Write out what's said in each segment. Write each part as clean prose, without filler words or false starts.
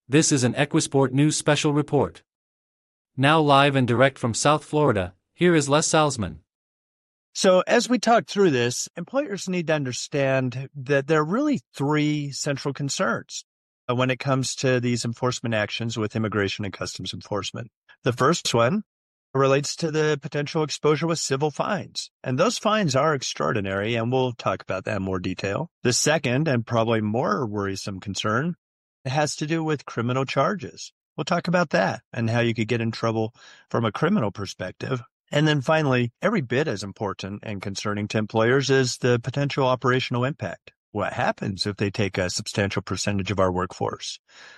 This is an Equisport News special report. Now live and direct from South Florida, here is Les Salzman. So as we talk through this, employers need to understand that there are really three central concerns when it comes to these enforcement actions with Immigration and Customs Enforcement. The first one relates to the potential exposure with civil fines. And those fines are extraordinary, and we'll talk about that in more detail. The second, and probably more worrisome concern, has to do with criminal charges. We'll talk about that and how you could get in trouble from a criminal perspective. And then finally, every bit as important and concerning to employers is the potential operational impact. What happens if they take a substantial percentage of our workforce?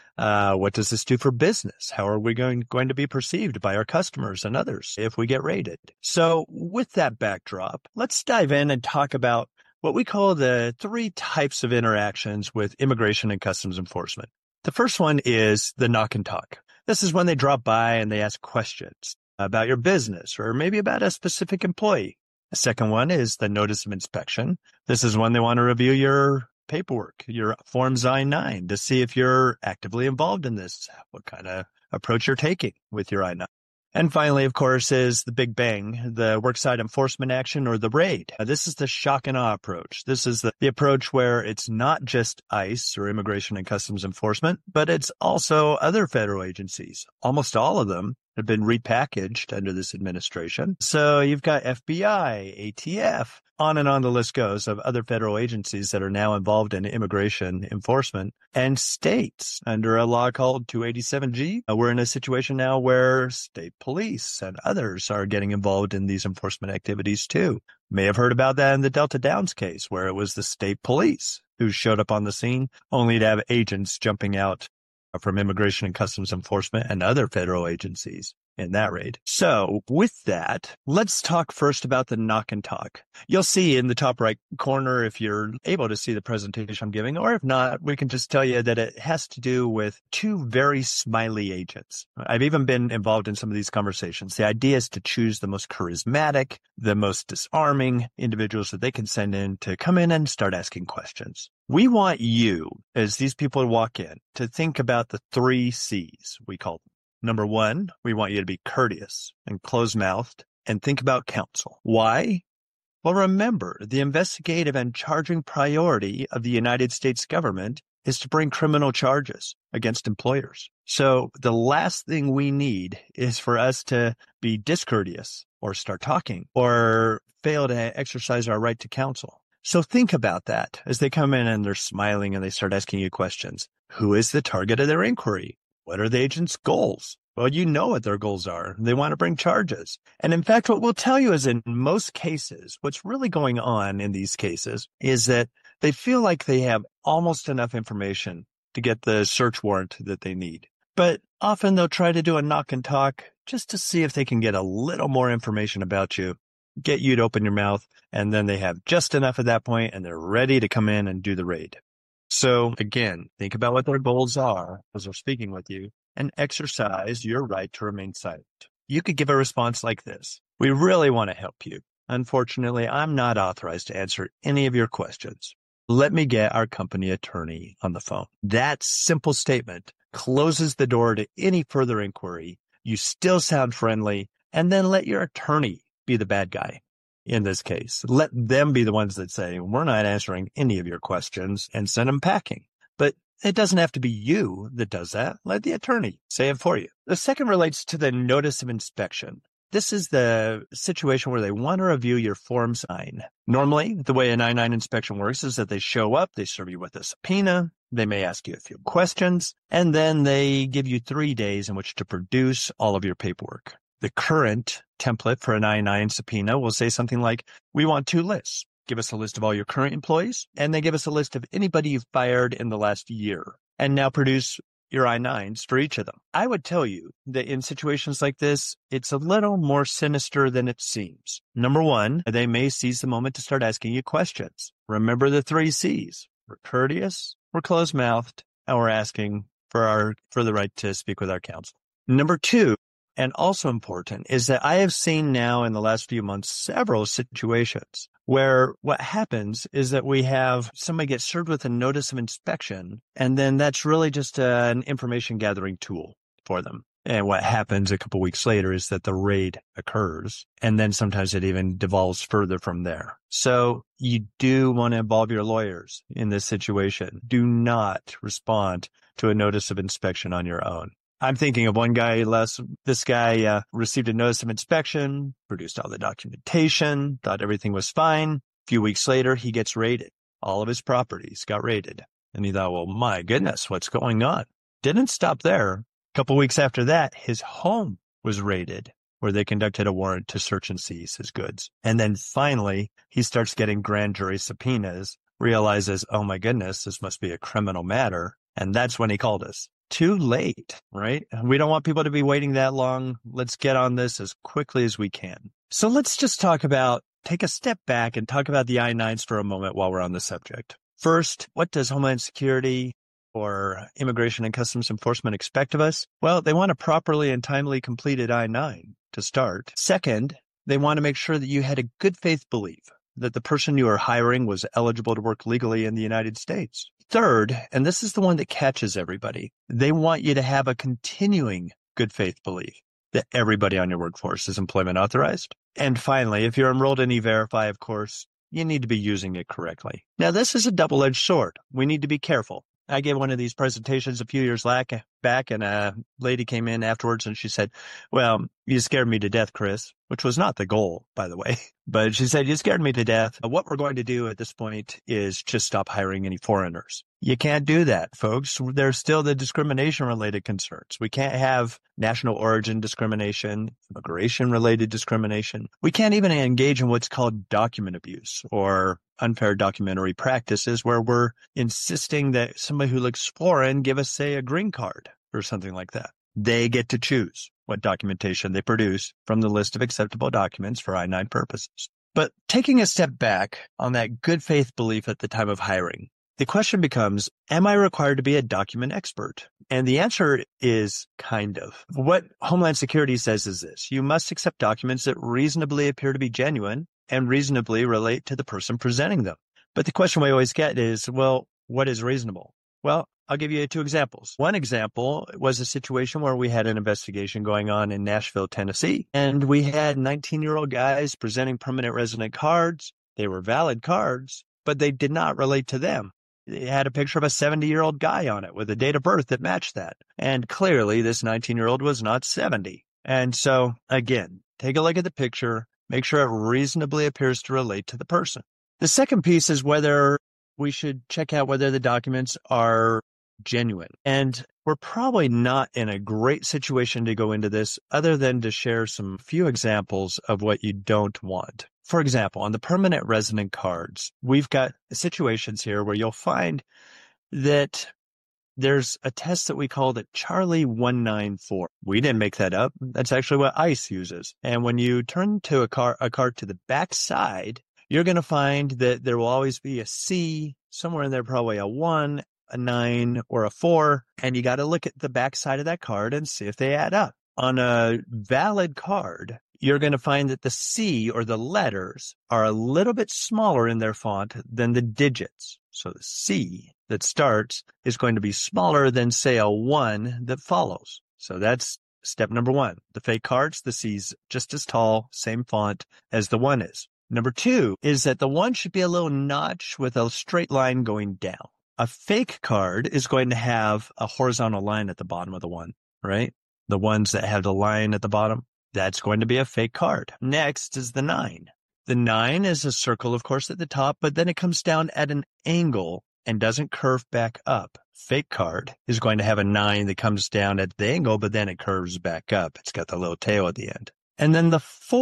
What does this do for business? How are we going to be perceived by our customers and others if we get raided? So with that backdrop, let's dive in and talk about what we call the three types of interactions with Immigration and Customs Enforcement. The first one is the knock and talk. This is when they drop by and they ask questions about your business or maybe about a specific employee. The second one is the notice of inspection. This is when they want to review your paperwork, your Forms I-9, to see if you're actively involved in this, what kind of approach you're taking with your I-9. And finally, of course, is the big bang, the worksite enforcement action or the raid. This is the shock and awe approach. This is the approach where it's not just ICE or Immigration and Customs Enforcement, but it's also other federal agencies. Almost all of them have been repackaged under this administration. So you've got FBI, ATF, on and on the list goes of other federal agencies that are now involved in immigration enforcement, and states under a law called 287G. We're in a situation now where state police and others are getting involved in these enforcement activities too. May have heard about that in the Delta Downs case, where it was the state police who showed up on the scene only to have agents jumping out from Immigration and Customs Enforcement and other federal agencies in that raid. So with that, let's talk first about the knock and talk. You'll see in the top right corner if you're able to see the presentation I'm giving, or if not, we can just tell you that it has to do with two very smiley agents. I've even been involved in some of these conversations. The idea is to choose the most charismatic, the most disarming individuals that they can send in to come in and start asking questions. We want you, as these people walk in, to think about the three C's, we call them. Number one, we want you to be courteous and close-mouthed and think about counsel. Why? Well, remember, the investigative and charging priority of the United States government is to bring criminal charges against employers. So the last thing we need is for us to be discourteous or start talking or fail to exercise our right to counsel. So think about that as they come in and they're smiling and they start asking you questions. Who is the target of their inquiry? What are the agent's goals? Well, you know what their goals are. They want to bring charges. And in fact, what we'll tell you is in most cases, what's really going on in these cases is that they feel like they have almost enough information to get the search warrant that they need. But often they'll try to do a knock and talk just to see if they can get a little more information about you, get you to open your mouth, and then they have just enough at that point and they're ready to come in and do the raid. So again, think about what their goals are as they're speaking with you and exercise your right to remain silent. You could give a response like this. We really want to help you. Unfortunately, I'm not authorized to answer any of your questions. Let me get our company attorney on the phone. That simple statement closes the door to any further inquiry. You still sound friendly, and then let your attorney be the bad guy. In this case, let them be the ones that say, we're not answering any of your questions, and send them packing. But it doesn't have to be you that does that. Let the attorney say it for you. The second relates to the notice of inspection. This is the situation where they want to review your Forms I-9. Normally, the way an I-9 inspection works is that they show up, they serve you with a subpoena, they may ask you a few questions, and then they give you 3 days in which to produce all of your paperwork. The current template for an I-9 subpoena will say something like, we want 2 lists. Give us a list of all your current employees, and they give us a list of anybody you've fired in the last year, and now produce your I-9s for each of them. I would tell you that in situations like this, it's a little more sinister than it seems. Number one, they may seize the moment to start asking you questions. Remember the 3 C's. We're courteous, we're close-mouthed, and we're asking for the right to speak with our counsel. Number 2, and also important, is that I have seen now in the last few months several situations where what happens is that we have somebody get served with a notice of inspection, and then that's really just an information gathering tool for them. And what happens a couple weeks later is that the raid occurs, and then sometimes it even devolves further from there. So you do want to involve your lawyers in this situation. Do not respond to a notice of inspection on your own. I'm thinking of one guy, this guy received a notice of inspection, produced all the documentation, thought everything was fine. A few weeks later, he gets raided. All of his properties got raided. And he thought, well, my goodness, what's going on? Didn't stop there. A couple weeks after that, his home was raided, where they conducted a warrant to search and seize his goods. And then finally, he starts getting grand jury subpoenas, realizes, oh my goodness, this must be a criminal matter. And that's when he called us. Too late, right? We don't want people to be waiting that long. Let's get on this as quickly as we can. So let's just take a step back and talk about the I-9s for a moment while we're on the subject. First, what does Homeland Security or Immigration and Customs Enforcement expect of us? Well, they want a properly and timely completed I-9 to start. Second, they want to make sure that you had a good faith belief that the person you are hiring was eligible to work legally in the United States. Third, and this is the one that catches everybody, they want you to have a continuing good faith belief that everybody on your workforce is employment authorized. And finally, if you're enrolled in E-Verify, of course, you need to be using it correctly. Now, this is a double-edged sword. We need to be careful. I gave one of these presentations a few years back, and a lady came in afterwards and she said, well, you scared me to death, Chris, which was not the goal, by the way. But she said, you scared me to death. What we're going to do at this point is just stop hiring any foreigners. You can't do that, folks. There's still the discrimination-related concerns. We can't have national origin discrimination, immigration-related discrimination. We can't even engage in what's called document abuse or unfair documentary practices, where we're insisting that somebody who looks foreign give us, say, a green card or something like that. They get to choose what documentation they produce from the list of acceptable documents for I-9 purposes. But taking a step back on that good faith belief at the time of hiring, the question becomes, am I required to be a document expert? And the answer is kind of. What Homeland Security says is this: you must accept documents that reasonably appear to be genuine and reasonably relate to the person presenting them. But the question we always get is, well, what is reasonable? Well, I'll give you two examples. One example was a situation where we had an investigation going on in Nashville, Tennessee, and we had 19-year-old guys presenting permanent resident cards. They were valid cards, but they did not relate to them. It had a picture of a 70-year-old guy on it with a date of birth that matched that. And clearly, this 19-year-old was not 70. And so, again, take a look at the picture, make sure it reasonably appears to relate to the person. The second piece is whether we should check out whether the documents are genuine. And we're probably not in a great situation to go into this other than to share some few examples of what you don't want. For example, on the permanent resident cards, we've got situations here where you'll find that there's a test that we call the Charlie 194. We didn't make that up. That's actually what ICE uses. And when you turn to a card to the back side, you're going to find that there will always be a C, somewhere in there probably a 1, a 9, or a 4, and you got to look at the back side of that card and see if they add up. On a valid card, you're going to find that the C, or the letters, are a little bit smaller in their font than the digits. So the C that starts is going to be smaller than, say, a 1 that follows. So that's step number 1. The fake cards, the C's just as tall, same font as the 1 is. Number 2 is that the 1 should be a little notch with a straight line going down. A fake card is going to have a horizontal line at the bottom of the 1, right? The ones that have the line at the bottom, that's going to be a fake card. Next is the 9. The 9 is a circle, of course, at the top, but then it comes down at an angle and doesn't curve back up. Fake card is going to have a 9 that comes down at the angle, but then it curves back up. It's got the little tail at the end. And then the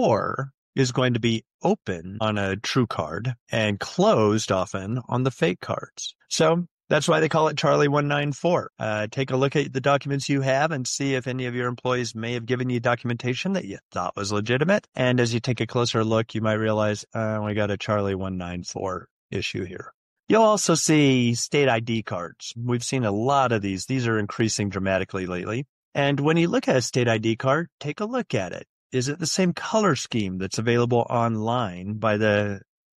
4 is going to be open on a true card and closed often on the fake cards. So that's why they call it Charlie 194. Take a look at the documents you have and see if any of your employees may have given you documentation that you thought was legitimate. And as you take a closer look, you might realize, we got a Charlie 194 issue here. You'll also see state ID cards. We've seen a lot of these. These are increasing dramatically lately. And when you look at a state ID card, take a look at it. Is it the same color scheme that's available online by the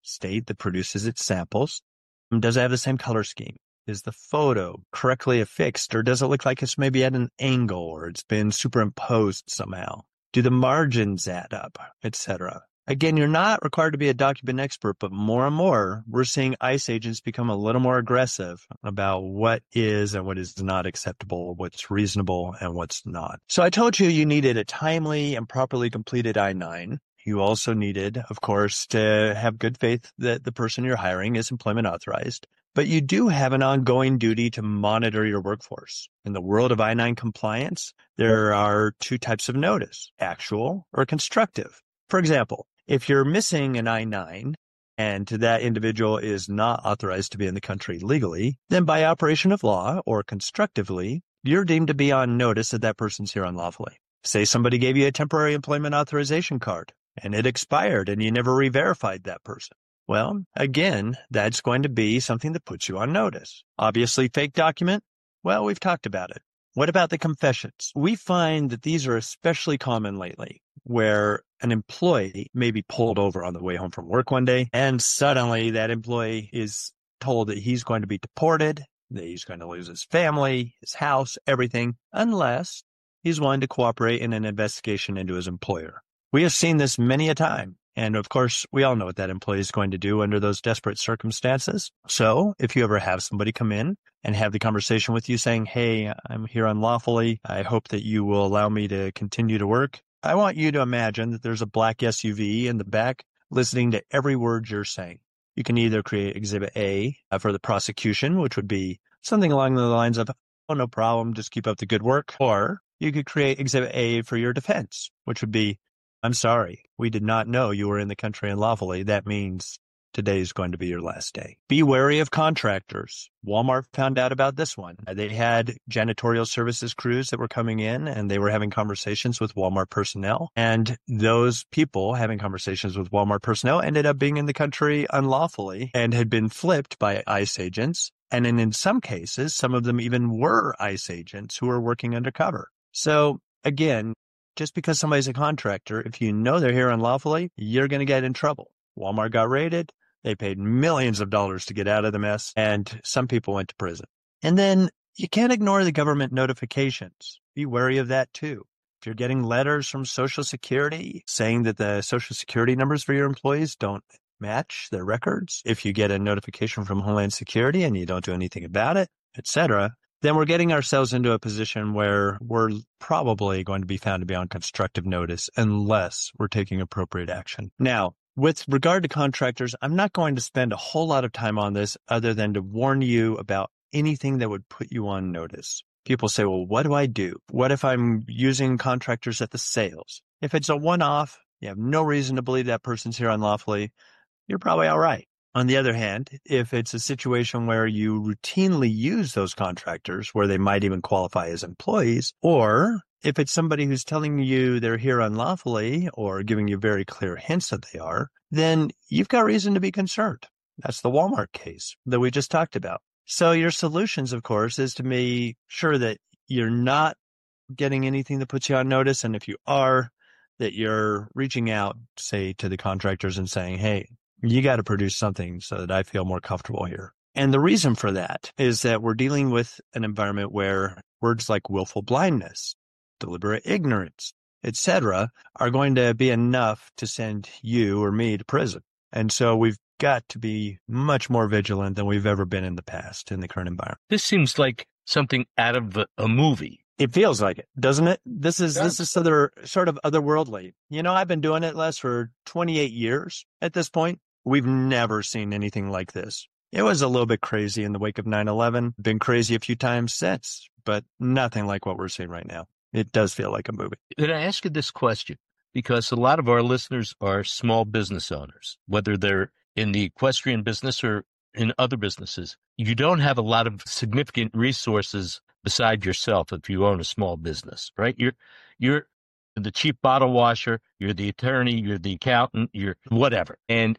state that produces its samples? Does it have the same color scheme? Is the photo correctly affixed, or does it look like it's maybe at an angle or it's been superimposed somehow? Do the margins add up, etc.? Again, you're not required to be a document expert, but more and more, we're seeing ICE agents become a little more aggressive about what is and what is not acceptable, what's reasonable and what's not. So I told you needed a timely and properly completed I-9. You also needed, of course, to have good faith that the person you're hiring is employment authorized. But you do have an ongoing duty to monitor your workforce. In the world of I-9 compliance, there are two types of notice, actual or constructive. For example, if you're missing an I-9 and that individual is not authorized to be in the country legally, then by operation of law or constructively, you're deemed to be on notice that that person's here unlawfully. Say somebody gave you a temporary employment authorization card and it expired and you never re-verified that person. Well, again, that's going to be something that puts you on notice. Obviously, fake document? Well, we've talked about it. What about the confessions? We find that these are especially common lately, where an employee may be pulled over on the way home from work one day, and suddenly that employee is told that he's going to be deported, that he's going to lose his family, his house, everything, unless he's willing to cooperate in an investigation into his employer. We have seen this many a time. And of course, we all know what that employee is going to do under those desperate circumstances. So if you ever have somebody come in and have the conversation with you saying, hey, I'm here unlawfully, I hope that you will allow me to continue to work, I want you to imagine that there's a black SUV in the back listening to every word you're saying. You can either create Exhibit A for the prosecution, which would be something along the lines of, oh, no problem, just keep up the good work. Or you could create Exhibit A for your defense, which would be, I'm sorry, we did not know you were in the country unlawfully. That means today is going to be your last day. Be wary of contractors. Walmart found out about this one. They had janitorial services crews that were coming in and they were having conversations with Walmart personnel. And those people having conversations with Walmart personnel ended up being in the country unlawfully and had been flipped by ICE agents. And in some cases, some of them even were ICE agents who were working undercover. So again, just because somebody's a contractor, if you know they're here unlawfully, you're going to get in trouble. Walmart got raided. They paid millions of dollars to get out of the mess, and some people went to prison. And then you can't ignore the government notifications. Be wary of that too. If you're getting letters from Social Security saying that the Social Security numbers for your employees don't match their records, if you get a notification from Homeland Security and you don't do anything about it, etc., then we're getting ourselves into a position where we're probably going to be found to be on constructive notice unless we're taking appropriate action. Now, with regard to contractors, I'm not going to spend a whole lot of time on this other than to warn you about anything that would put you on notice. People say, well, what do I do? What if I'm using contractors at the sales? If it's a one-off, you have no reason to believe that person's here unlawfully, you're probably all right. On the other hand, if it's a situation where you routinely use those contractors, where they might even qualify as employees, or if it's somebody who's telling you they're here unlawfully or giving you very clear hints that they are, then you've got reason to be concerned. That's the Walmart case that we just talked about. So your solutions, of course, is to make sure that you're not getting anything that puts you on notice. And if you are, that you're reaching out, say, to the contractors and saying, hey, you got to produce something so that I feel more comfortable here. And the reason for that is that we're dealing with an environment where words like willful blindness, deliberate ignorance, etc., are going to be enough to send you or me to prison. And so we've got to be much more vigilant than we've ever been in the past in the current environment. This seems like something out of a movie. It feels like it, doesn't it? This is sort of otherworldly. You know, I've been doing it, Les, for 28 years at this point. We've never seen anything like this. It was a little bit crazy in the wake of 9/11, been crazy a few times since, but nothing like what we're seeing right now. It does feel like a movie. Can I ask you this question? Because a lot of our listeners are small business owners, whether they're in the equestrian business or in other businesses. You don't have a lot of significant resources beside yourself if you own a small business, right? You're the chief bottle washer, you're the attorney, you're the accountant, you're whatever. And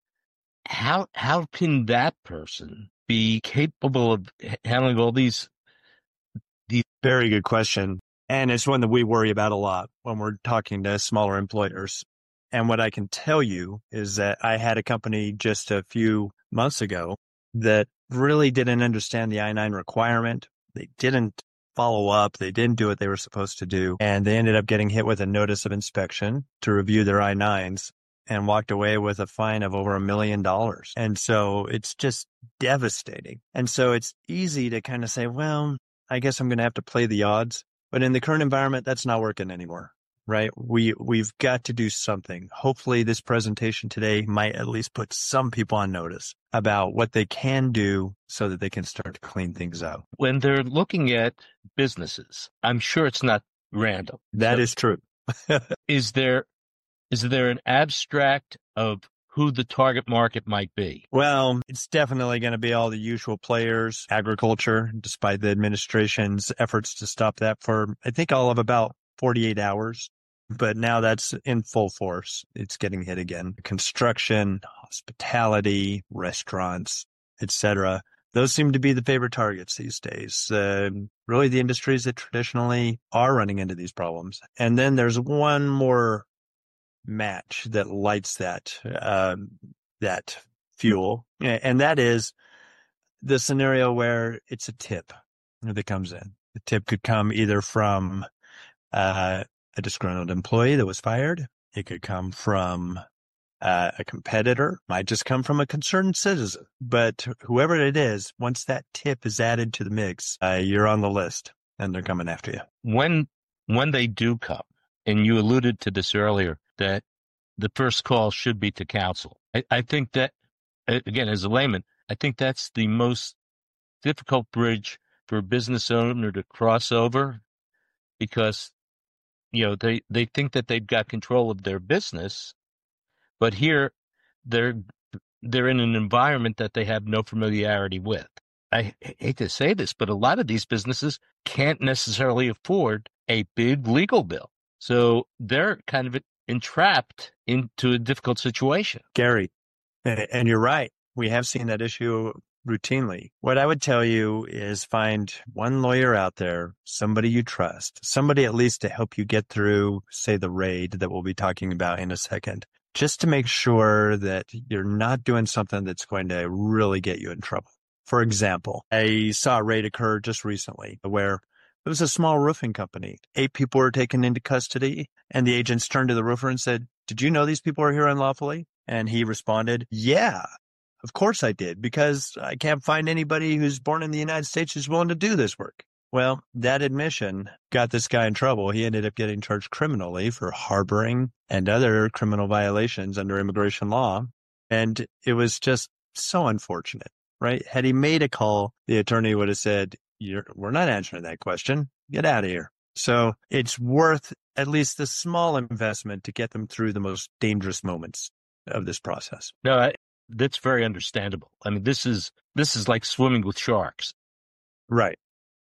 how can that person be capable of handling all these? Very good question. And it's one that we worry about a lot when we're talking to smaller employers. And what I can tell you is that I had a company just a few months ago that really didn't understand the I-9 requirement. They didn't follow up. They didn't do what they were supposed to do. And they ended up getting hit with a notice of inspection to review their I-9s and walked away with a fine of over $1 million. And so it's just devastating. And so it's easy to kind of say, well, I guess I'm going to have to play the odds. But in the current environment, that's not working anymore, right? We've got to do something. Hopefully this presentation today might at least put some people on notice about what they can do so that they can start to clean things up. When they're looking at businesses, I'm sure it's not random. That is true. Is there an abstract of who the target market might be? Well, it's definitely going to be all the usual players, agriculture, despite the administration's efforts to stop that for, I think, all of about 48 hours. But now that's in full force. It's getting hit again. Construction, hospitality, restaurants, etc. Those seem to be the favorite targets these days. Really the industries that traditionally are running into these problems. And then there's one more match that lights that fuel. And that is the scenario where it's a tip that comes in. The tip could come either from a disgruntled employee that was fired. It could come from a competitor, might just come from a concerned citizen. But whoever it is, once that tip is added to the mix, you're on the list and they're coming after you. When they do come, and you alluded to this earlier, that the first call should be to counsel. I think that, again, as a layman, I think that's the most difficult bridge for a business owner to cross over, because they think that they've got control of their business, but here they're in an environment that they have no familiarity with. I hate to say this, but a lot of these businesses can't necessarily afford a big legal bill. So they're kind of entrapped into a difficult situation. Gary, and you're right. We have seen that issue routinely. What I would tell you is find one lawyer out there, somebody you trust, somebody at least to help you get through, say, the raid that we'll be talking about in a second, just to make sure that you're not doing something that's going to really get you in trouble. For example, I saw a raid occur just recently where it was a small roofing company. 8 people were taken into custody, and the agents turned to the roofer and said, "Did you know these people are here unlawfully?" And he responded, "Yeah, of course I did, because I can't find anybody who's born in the United States who's willing to do this work." Well, that admission got this guy in trouble. He ended up getting charged criminally for harboring and other criminal violations under immigration law. And it was just so unfortunate, right? Had he made a call, the attorney would have said, "We're not answering that question. Get out of here." So it's worth at least the small investment to get them through the most dangerous moments of this process. No, that's very understandable. I mean, this is like swimming with sharks. Right.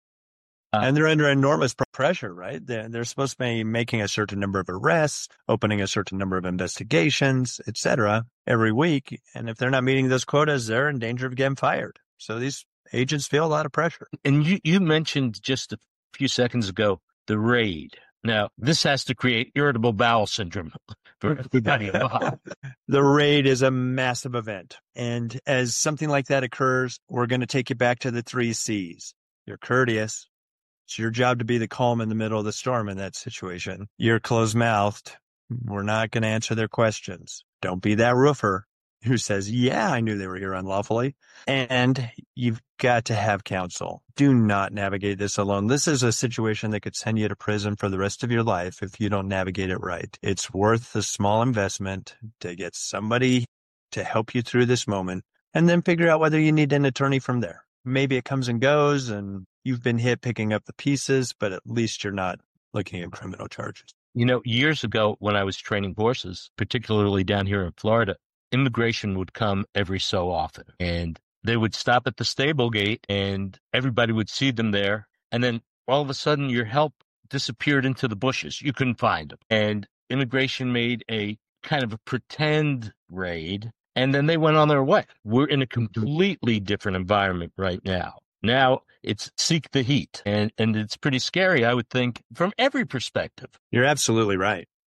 And they're under enormous pressure, right? They're supposed to be making a certain number of arrests, opening a certain number of investigations, et cetera, every week. And if they're not meeting those quotas, they're in danger of getting fired. So these agents feel a lot of pressure. And you mentioned just a few seconds ago the raid. Now, this has to create irritable bowel syndrome for everybody involved. The raid is a massive event. And as something like that occurs, we're going to take you back to the 3 C's. You're courteous. It's your job to be the calm in the middle of the storm in that situation. You're closed-mouthed. We're not going to answer their questions. Don't be that roofer who says, "Yeah, I knew they were here unlawfully." And you've got to have counsel. Do not navigate this alone. This is a situation that could send you to prison for the rest of your life if you don't navigate it right. It's worth the small investment to get somebody to help you through this moment, and then figure out whether you need an attorney from there. Maybe it comes and goes and you've been hit picking up the pieces, but at least you're not looking at criminal charges. Years ago when I was training horses, particularly down here in Florida, immigration would come every so often, and they would stop at the stable gate and everybody would see them there. And then all of a sudden your help disappeared into the bushes. You couldn't find them. And immigration made a kind of a pretend raid, and then they went on their way. We're in a completely different environment right now. Now it's seek the heat, and it's pretty scary, I would think, from every perspective. You're absolutely right.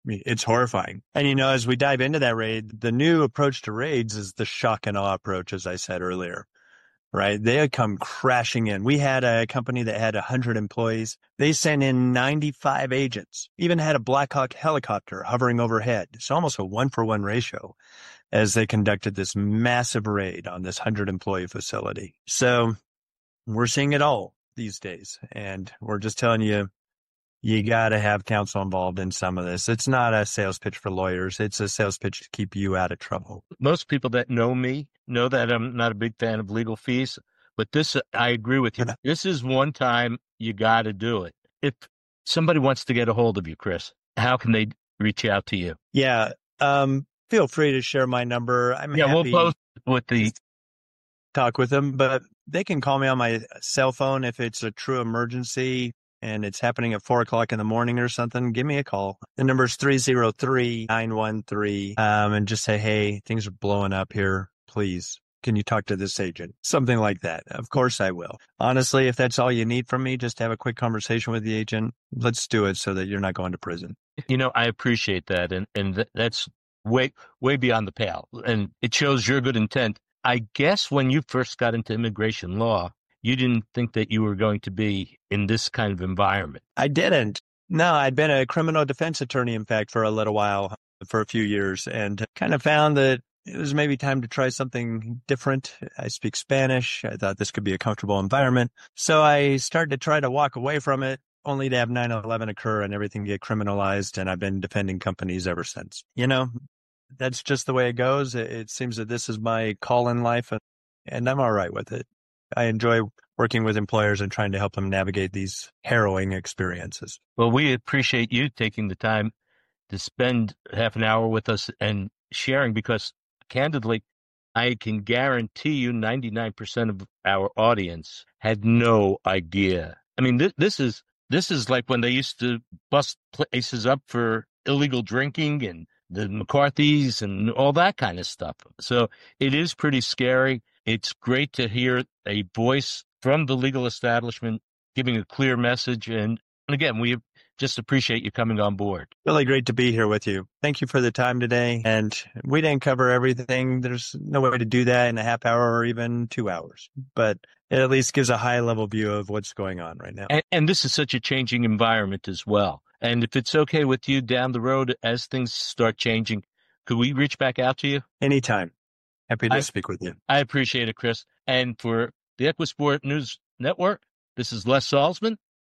It's horrifying. And, as we dive into that raid, the new approach to raids is the shock and awe approach, as I said earlier, right? They had come crashing in. We had a company that had 100 employees. They sent in 95 agents, even had a Black Hawk helicopter hovering overhead. It's almost a 1-for-1 ratio as they conducted this massive raid on this 100-employee facility. So we're seeing it all these days. And we're just telling you, you got to have counsel involved in some of this. It's not a sales pitch for lawyers. It's a sales pitch to keep you out of trouble. Most people that know me know that I'm not a big fan of legal fees, but this, I agree with you. This is one time you got to do it. If somebody wants to get a hold of you, Chris, how can they reach out to you? Yeah. Feel free to share my number. I'm happy we'll post with the talk with them, but they can call me on my cell phone if it's a true emergency and it's happening at 4:00 in the morning or something. Give me a call. The number is 303-913, and just say, hey, things are blowing up here. Please, can you talk to this agent? Something like that. Of course I will. Honestly, if that's all you need from me, just have a quick conversation with the agent. Let's do it so that you're not going to prison. I appreciate that. And that's way beyond the pale. And it shows your good intent. I guess when you first got into immigration law, you didn't think that you were going to be in this kind of environment. I didn't. No, I'd been a criminal defense attorney, in fact, for a little while, for a few years, and kind of found that it was maybe time to try something different. I speak Spanish. I thought this could be a comfortable environment. So I started to try to walk away from it, only to have 9/11 occur and everything get criminalized. And I've been defending companies ever since. That's just the way it goes. It seems that this is my call in life, and I'm all right with it. I enjoy working with employers and trying to help them navigate these harrowing experiences. Well, we appreciate you taking the time to spend half an hour with us and sharing, because candidly, I can guarantee you 99% of our audience had no idea. I mean, this is like when they used to bust places up for illegal drinking and the McCarthy's and all that kind of stuff. So it is pretty scary. It's great to hear a voice from the legal establishment giving a clear message. And again, we just appreciate you coming on board. Really great to be here with you. Thank you for the time today. And we didn't cover everything. There's no way to do that in a half hour or even 2 hours, but it at least gives a high level view of what's going on right now. And this is such a changing environment as well. And if it's okay with you down the road, as things start changing, could we reach back out to you? Anytime. Happy to speak with you. I appreciate it, Chris. And for the EquiSport News Network, this is Les Salzman.